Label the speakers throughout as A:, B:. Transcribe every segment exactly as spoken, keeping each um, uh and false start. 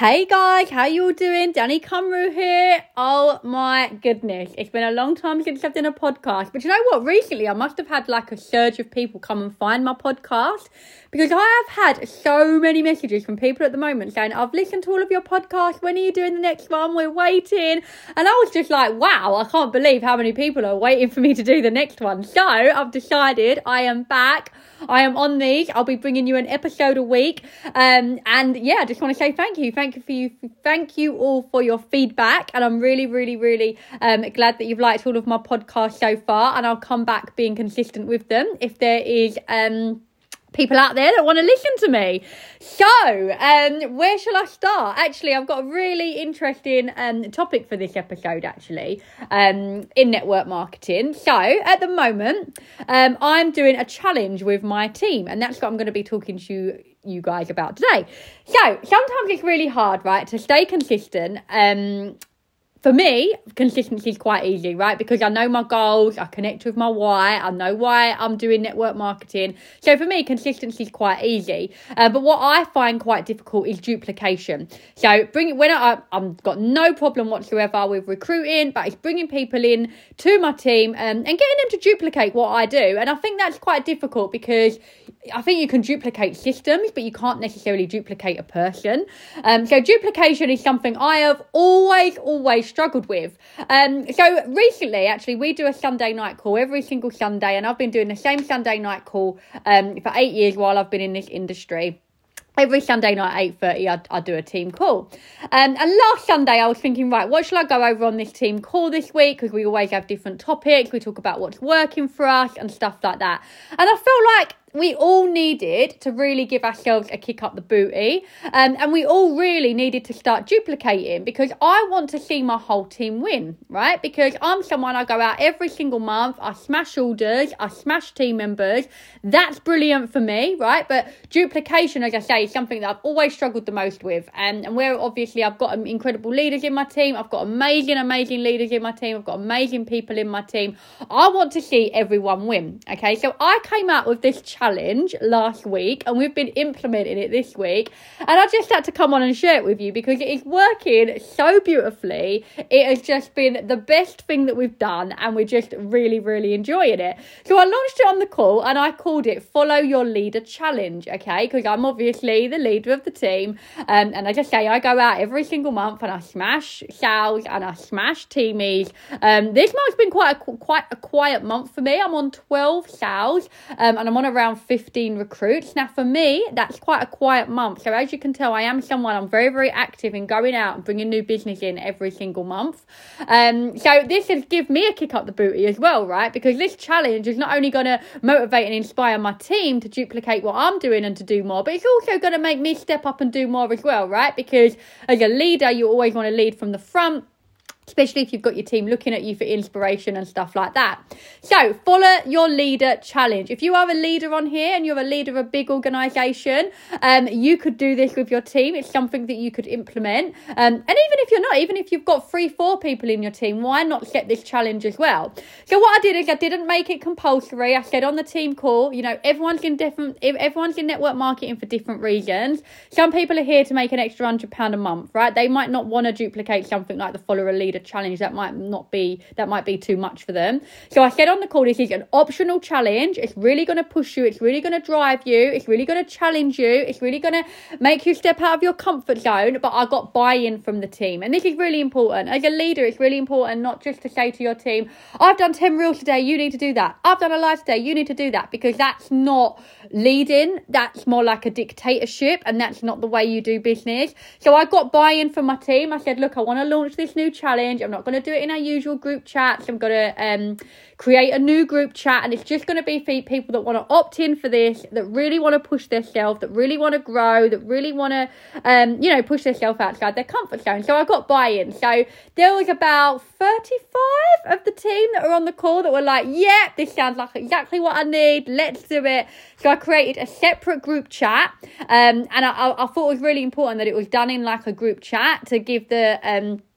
A: Hey guys, how you all doing? Danny Cumru here. Oh my goodness, it's been a long time since I've done a podcast, but you know what? Recently I must have had like a surge of people come and find my podcast, because I have had so many messages from people at the moment saying, I've listened to all of your podcasts, when are you doing the next one? We're waiting. And I was just like, wow, I can't believe how many people are waiting for me to do the next one. So I've decided I am back. I am on these. I'll be bringing you an episode a week. Um, and yeah, I just want to say thank you. Thank you for you. Thank you all for your feedback. And I'm really, really, really um, glad that you've liked all of my podcasts so far. And I'll come back being consistent with them if there is um, people out there that want to listen to me. So um, where shall I start? Actually, I've got a really interesting um, topic for this episode, actually, um, in network marketing. So at the moment, um, I'm doing a challenge with my team, and that's what I'm going to be talking to you you guys about today. So sometimes it's really hard, right, to stay consistent. Um, for me, consistency is quite easy, right? Because I know my goals, I connect with my why, I know why I'm doing network marketing. So for me, consistency is quite easy. Uh, but what I find quite difficult is duplication. So bring when I, I've got no problem whatsoever with recruiting, but it's bringing people in to my team um, and getting them to duplicate what I do. And I think that's quite difficult because I think you can duplicate systems, but you can't necessarily duplicate a person. Um, so duplication is something I have always, always struggled with. Um, so recently, actually, we do a Sunday night call every single Sunday, and I've been doing the same Sunday night call um, for eight years while I've been in this industry. Every Sunday night, eight thirty, I, I do a team call. Um, and last Sunday, I was thinking, right, what shall I go over on this team call this week? Because we always have different topics. We talk about what's working for us and stuff like that. And I feel like we all needed to really give ourselves a kick up the booty. Um, and we all really needed to start duplicating, because I want to see my whole team win, right? Because I'm someone, I go out every single month, I smash orders, I smash team members. That's brilliant for me, right? But duplication, as I say, is something that I've always struggled the most with. And, and where obviously I've got incredible leaders in my team, I've got amazing, amazing leaders in my team, I've got amazing people in my team. I want to see everyone win, okay? So I came out with this challenge challenge last week, and we've been implementing it this week, and I just had to come on and share it with you because it is working so beautifully. It has just been the best thing that we've done, and we're just really, really enjoying it. So I launched it on the call, and I called it Follow Your Leader Challenge, okay, because I'm obviously the leader of the team, um, and as I say, I go out every single month and I smash sales and I smash teamies. Um, this month's been quite a, quite a quiet month for me. I'm on twelve sales, um, and I'm on around fifteen recruits. Now for me, that's quite a quiet month. So as you can tell, I am someone, I'm very, very active in going out and bringing new business in every single month. Um, so this has given me a kick up the booty as well, right? Because this challenge is not only going to motivate and inspire my team to duplicate what I'm doing and to do more, but it's also going to make me step up and do more as well, right? Because as a leader, you always want to lead from the front, especially if you've got your team looking at you for inspiration and stuff like that. So follow your leader challenge. If you are a leader on here and you're a leader of a big organisation, um, you could do this with your team. It's something that you could implement. Um, and even if you're not, even if you've got three, four people in your team, why not set this challenge as well? So what I did is I didn't make it compulsory. I said on the team call, you know, everyone's in different, everyone's in network marketing for different reasons. Some people are here to make an extra one hundred pounds a month, right? They might not want to duplicate something like the Follow a Leader challenge. That might not be that might be too much for them. So I said on the call, this is an optional challenge. It's really going to push you, it's really going to drive you, it's really going to challenge you, it's really going to make you step out of your comfort zone. But I got buy-in from the team, and this is really important. As a leader, it's really important not just to say to your team, I've done ten reels today, you need to do that. I've done a live today, you need to do that. Because that's not leading, that's more like a dictatorship, and that's not the way you do business. So I got buy-in from my team. I said, look, I want to launch this new challenge. I'm not going to do it in our usual group chats. I'm going to um, create a new group chat, and it's just going to be for people that want to opt in for this, that really want to push themselves, that really want to grow, that really want to, um, you know, push themselves outside their comfort zone. So I got buy-in. So there was about thirty-five of the team that were on the call that were like, yeah, this sounds like exactly what I need. Let's do it. So I created a separate group chat, um, and I, I, I thought it was really important that it was done in like a group chat to give the um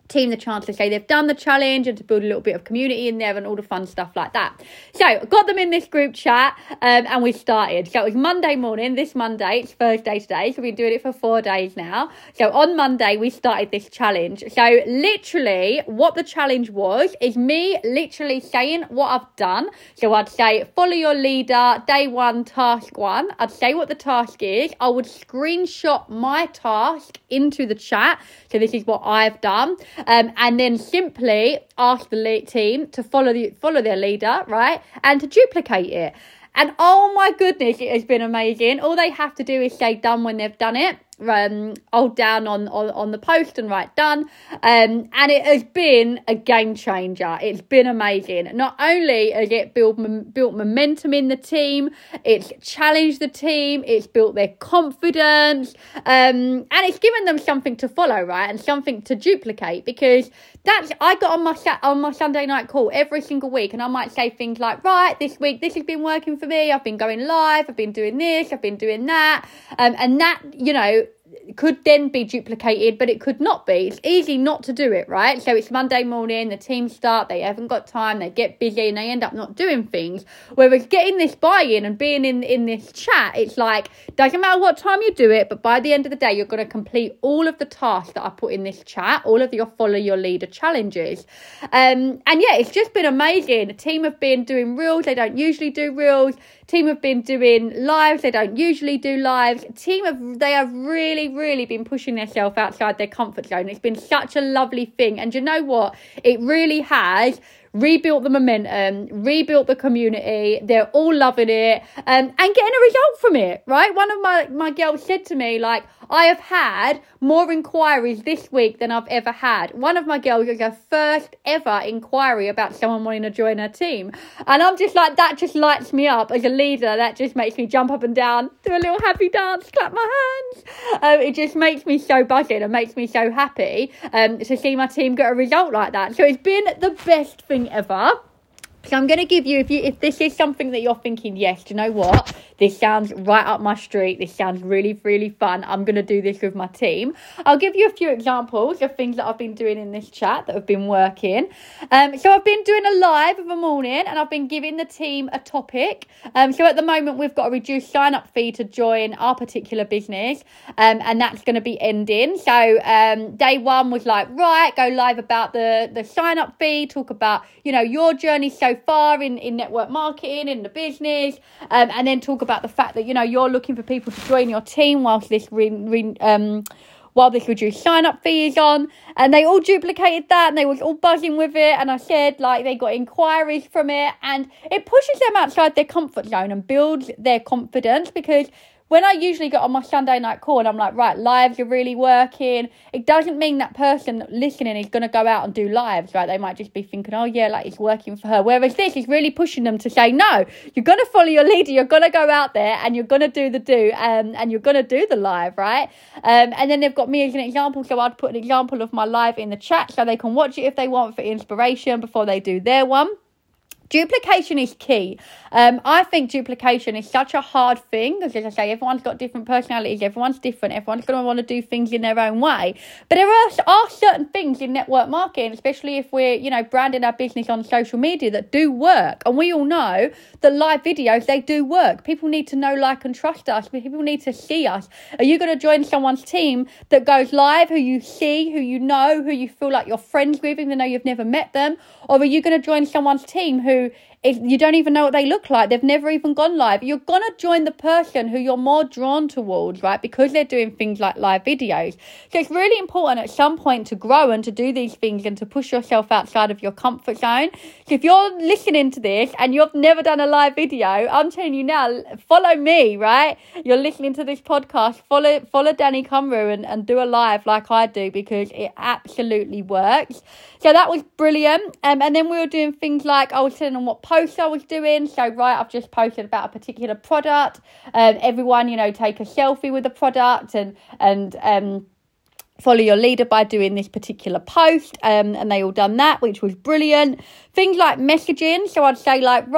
A: team the chance to say they've done the challenge and to build a little bit of community in there and all the fun stuff like that. So I got them in this group chat um, and we started. So it was Monday morning, this Monday, it's Thursday today, so we've been doing it for four days now. So on Monday we started this challenge. So literally what the challenge was is me literally saying what I've done. So I'd say follow your leader, day one, task one. I'd say what the task is. I would screenshot my task into the chat. So this is what I've done. Um, and then simply ask the lead team to follow the follow their leader, right? And to duplicate it. And oh my goodness, it has been amazing. All they have to do is say done when they've done it. Um, hold down on, on, on the post and write done. Um, and it has been a game changer. It's been amazing. Not only has it built, built momentum in the team, it's challenged the team, it's built their confidence, um, and it's given them something to follow, right? And something to duplicate, because that's, I got on my, on my Sunday night call every single week, and I might say things like, right, this week, this has been working for me. I've been going live. I've been doing this. I've been doing that. Um, and that, you know, could then be duplicated, but it could not be. It's easy not to do it, right? So it's Monday morning, the team start, they haven't got time, they get busy and they end up not doing things. Whereas getting this buy-in and being in, in this chat, it's like, doesn't matter what time you do it, but by the end of the day, you're going to complete all of the tasks that I put in this chat, all of your follow your leader challenges. Um, and yeah, it's just been amazing. The team have been doing reels, they don't usually do reels. Team have been doing lives, they don't usually do lives. Team have, they have really, really been pushing themselves outside their comfort zone. It's been such a lovely thing. And you know what? It really has rebuilt the momentum, rebuilt the community. They're all loving it, um, and getting a result from it, right? One of my, my girls said to me, like, I have had more inquiries this week than I've ever had. One of my girls was her first ever inquiry about someone wanting to join her team. And I'm just like, that just lights me up as a leader. That just makes me jump up and down, do a little happy dance, clap my hands. Um, it just makes me so buzzing and makes me so happy um, to see my team get a result like that. So it's been the best thing ever. So I'm going to give you, if you if this is something that you're thinking, yes, do you know what? This sounds right up my street. This sounds really, really fun. I'm going to do this with my team. I'll give you a few examples of things that I've been doing in this chat that have been working. Um, so I've been doing a live of a morning and I've been giving the team a topic. Um, so at the moment, we've got a reduced sign-up fee to join our particular business. Um, and that's going to be ending. So um, day one was like, right, go live about the, the sign-up fee, talk about, you know, your journey so far in, in network marketing, in the business, um, and then talk about the fact that, you know, you're looking for people to join your team whilst this re, re, um while this reduced sign-up fee is on. And they all duplicated that and they was all buzzing with it. And I said, like, they got inquiries from it, and it pushes them outside their comfort zone and builds their confidence, because when I usually get on my Sunday night call and I'm like, right, lives are really working, it doesn't mean that person listening is going to go out and do lives, right? They might just be thinking, oh yeah, like it's working for her. Whereas this is really pushing them to say, no, you're going to follow your leader, you're going to go out there and you're going to do the do, um, and you're going to do the live, right? Um, and then they've got me as an example. So I'd put an example of my live in the chat so they can watch it if they want for inspiration before they do their one. Duplication is key. Um, I think duplication is such a hard thing because, as I say, everyone's got different personalities. Everyone's different. Everyone's going to want to do things in their own way. But there are, are certain things in network marketing, especially if we're, you know, branding our business on social media, that do work. And we all know that live videos, they do work. People need to know, like, and trust us. People need to see us. Are you going to join someone's team that goes live, who you see, who you know, who you feel like you're friends with, even though you've never met them? Or are you going to join someone's team who if you don't even know what they look like, they've never even gone live? You're going to join the person who you're more drawn towards, right? Because they're doing things like live videos. So it's really important at some point to grow and to do these things and to push yourself outside of your comfort zone. So if you're listening to this and you've never done a live video, I'm telling you now, follow me, right? You're listening to this podcast, follow follow Danny Cumru and, and do a live like I do, because it absolutely works. So that was brilliant. Um, and then we were doing things like, I was telling them what post I was doing. So, right, I've just posted about a particular product. Um, everyone, you know, take a selfie with the product and, and, um, follow your leader by doing this particular post. Um, and they all done that, which was brilliant. Things like messaging. So I'd say, like, right,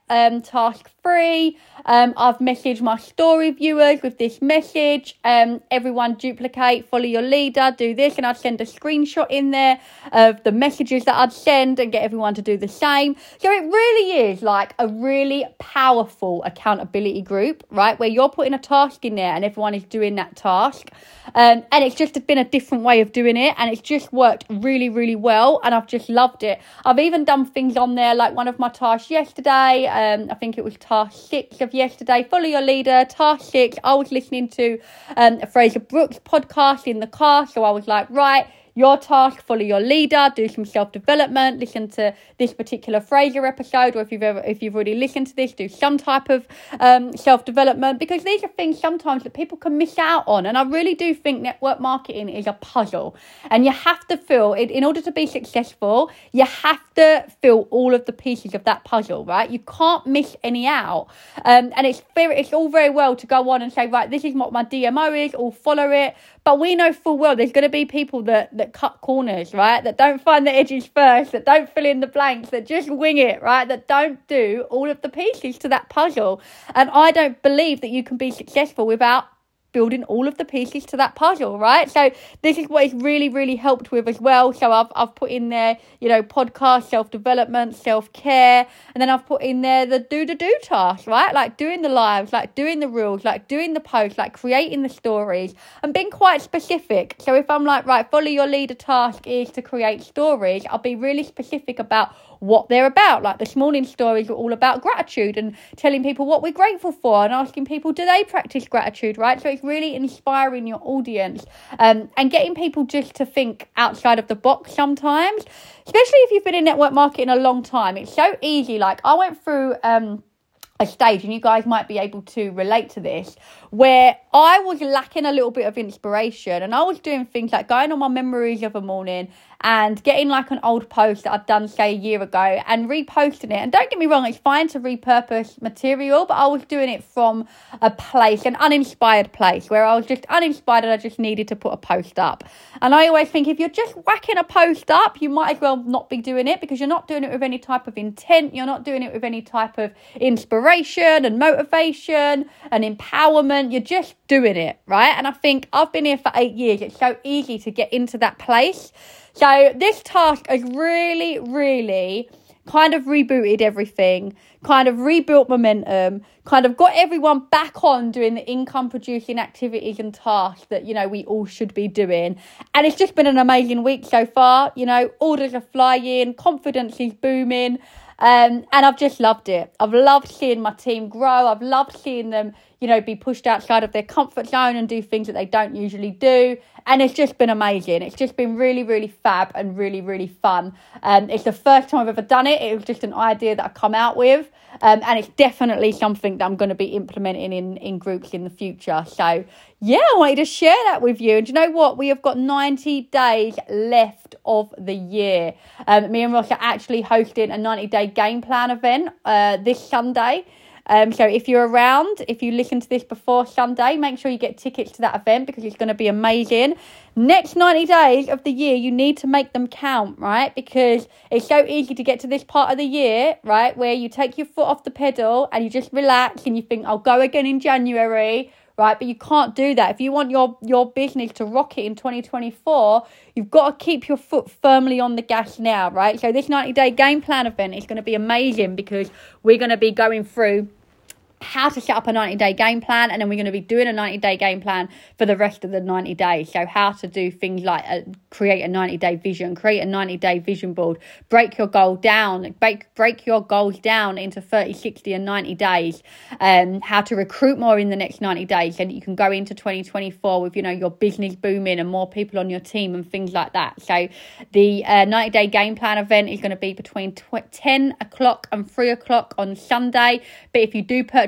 A: um, task three, um, I've messaged my story viewers with this message. Um, everyone duplicate, follow your leader, do this. And I'd send a screenshot in there of the messages that I'd send and get everyone to do the same. So it really is like a really powerful accountability group, right? Where you're putting a task in there and everyone is doing that task. Um, and it's just been a different way of doing it. And it's just worked really, really well. And I've just loved it. I've even done things on there, like one of my tasks yesterday. Um, I think it was task six of yesterday. Follow your leader. Task six. I was listening to um, a Fraser Brooks podcast in the car. So I was like, right, your task, follow your leader, do some self-development, listen to this particular Fraser episode, or if you've ever, if you've already listened to this, do some type of um, self-development, because these are things sometimes that people can miss out on. And I really do think network marketing is a puzzle, and you have to feel it in order to be successful. You have to feel all of the pieces of that puzzle, right? You can't miss any out. Um, and it's very, it's all very well to go on and say, right, this is what my D M O is, or follow it. But we know full well there's going to be people that, that cut corners, right? That don't find the edges first, that don't fill in the blanks, that just wing it, right? That don't do all of the pieces to that puzzle. And I don't believe that you can be successful without building all of the pieces to that puzzle, right? So this is what it's really, really helped with as well. So I've I've put in there, you know, podcast, self-development, self-care, and then I've put in there the do-to-do tasks, right? Like doing the lives, like doing the reels, like doing the posts, like creating the stories, and being quite specific. So if I'm like, right, follow your leader task is to create stories, I'll be really specific about what they're about. Like this morning's stories were all about gratitude and telling people what we're grateful for and asking people, do they practice gratitude, right? So it's really inspiring your audience um, and getting people just to think outside of the box sometimes, especially if you've been in network marketing a long time. It's so easy. Like I went through um, a stage, and you guys might be able to relate to this, where I was lacking a little bit of inspiration, and I was doing things like going on my memories of a morning and getting like an old post that I'd done, say, a year ago and reposting it. And don't get me wrong, it's fine to repurpose material, but I was doing it from a place, an uninspired place, where I was just uninspired and I just needed to put a post up. And I always think if you're just whacking a post up, you might as well not be doing it, because you're not doing it with any type of intent. You're not doing it with any type of inspiration and motivation and empowerment. You're just doing it, right? And I think I've been here for eight years. It's so easy to get into that place. So this task has really, really kind of rebooted everything, kind of rebuilt momentum, kind of got everyone back on doing the income producing activities and tasks that, you know, we all should be doing. And it's just been an amazing week so far. You know, orders are flying, confidence is booming. Um, and I've just loved it. I've loved seeing my team grow. I've loved seeing them, you know, be pushed outside of their comfort zone and do things that they don't usually do. And it's just been amazing. It's just been really, really fab and really, really fun. Um, it's the first time I've ever done it. It was just an idea that I come out with. Um, and it's definitely something that I'm going to be implementing in, in groups in the future. So, yeah, I wanted to share that with you. And do you know what? We have got ninety days left of the year. Um, me and Ross are actually hosting a ninety-day game plan event uh, this Sunday. Um, so if you're around, if you listen to this before Sunday, make sure you get tickets to that event, because it's going to be amazing. Next ninety days of the year, you need to make them count, right? Because it's so easy to get to this part of the year, right, where you take your foot off the pedal and you just relax and you think, I'll go again in January, right? But you can't do that. If you want your, your business to rocket in twenty twenty-four, you've got to keep your foot firmly on the gas now, right? So this ninety-day game plan event is going to be amazing, because we're going to be going through how to set up a ninety-day game plan, and then we're going to be doing a ninety-day game plan for the rest of the ninety days. So how to do things like uh, create a ninety-day vision, create a ninety-day vision board, break your goal down, break, break your goals down into thirty, sixty and ninety days, um, how to recruit more in the next ninety days, so that you can go into twenty twenty-four with, you know, your business booming and more people on your team and things like that. So the uh, ninety-day game plan event is going to be between tw- ten o'clock and three o'clock on Sunday. But if you do purchase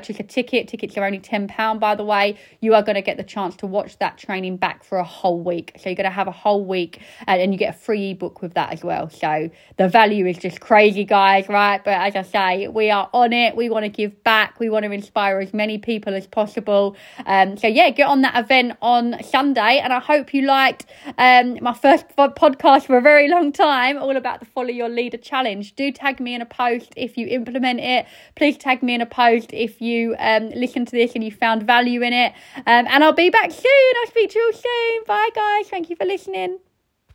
A: purchase a ticket, tickets are only ten pounds by the way, you are going to get the chance to watch that training back for a whole week. So you're going to have a whole week, and, and you get a free ebook with that as well. So the value is just crazy, guys, right? But as I say, we are on it. We want to give back. We want to inspire as many people as possible. Um, so yeah, get on that event on Sunday, and I hope you liked um, my first podcast for a very long time, all about the Follow Your Leader Challenge. Do tag me in a post if you implement it. Please tag me in a post if you um, listen to this and you found value in it. Um, and I'll be back soon. I'll speak to you all soon. Bye, guys. Thank you for listening.